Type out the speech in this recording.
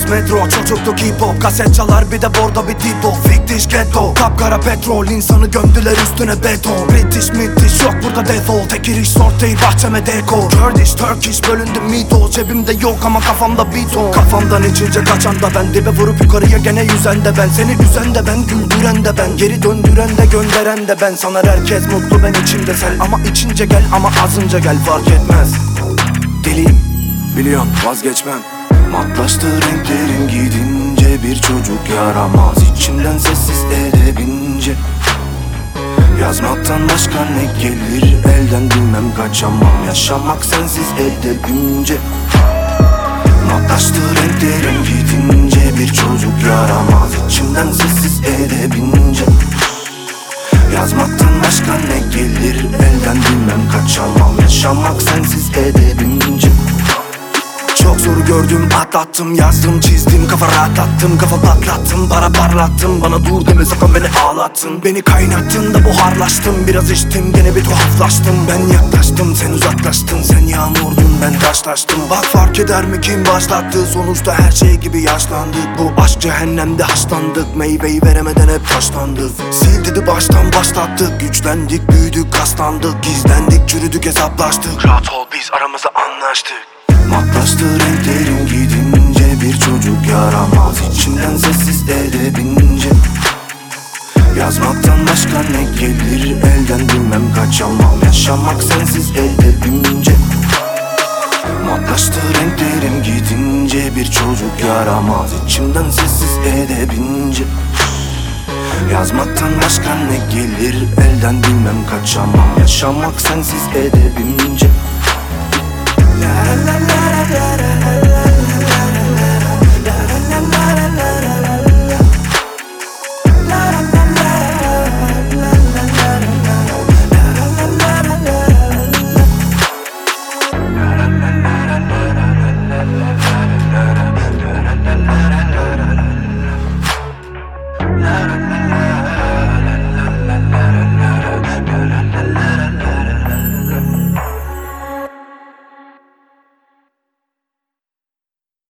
Migros metro, çocukluk hip hop. Kaset çalar bir de bordo bir tipo. Fictiş ghetto, kapkara petrol. İnsanı gömdüler üstüne beton. British middish yok burada defol. Tek iriş sort değil bahçeme dekor. Kurdish, Turkish bölündüm mito. Cebimde yok ama kafamda beton. Kafamdan içince kaçan da ben. Dibe vurup yukarıya gene yüzen de ben. Seni üzen de ben, güldüren de ben. Geri döndüren de gönderen de ben. Sanar herkes mutlu, ben içimde sen. Ama içince gel ama azınca gel, fark etmez. Deliyim, biliyorum vazgeçmem. Matlaştı renklerim gidince, bir çocuk yaramaz içimden sessiz edebince. Yazmaktan başka ne gelir elden, bilmem kaçamam. Yaşamak sensiz edebince. Matlaştı renklerim gidince, bir çocuk yaramaz içimden sessiz edebince. Yazmaktan başka ne gelir elden, bilmem kaçamam. Yaşamak sensiz edebince. Çok soru gördüm, atlattım, yazdım, çizdim, kafa rahatlattım, kafa patlattım, para parlattım. Bana dur deme sakın, beni ağlattın. Beni kaynattın da buharlaştım, biraz içtim gene bir tuhaflaştım. Ben yaklaştım, sen uzaklaştın, sen yağmurdun, ben taşlaştım. Bak fark eder mi kim başlattı, sonuçta her şey gibi yaşlandık. Bu aşk cehennemde haşlandık, meyveyi veremeden hep taşlandık. Sil dedi baştan başlattık, güçlendik, büyüdük, kaslandık. Gizlendik, çürüdük, hesaplaştık. Rahat ol, biz aramızda anlaştık. Matlaştı renklerim gidince, bir çocuk yaramaz içimden sessiz edebince. Yazmaktan başka ne gelir elden, bilmem kaçamam. Yaşamak sensiz edebince. Matlaştı renklerim gidince, bir çocuk yaramaz içimden sessiz edebince. Yazmaktan başka ne gelir elden, bilmem kaçamam. Yaşamak sensiz edebince. La la la la la la la la.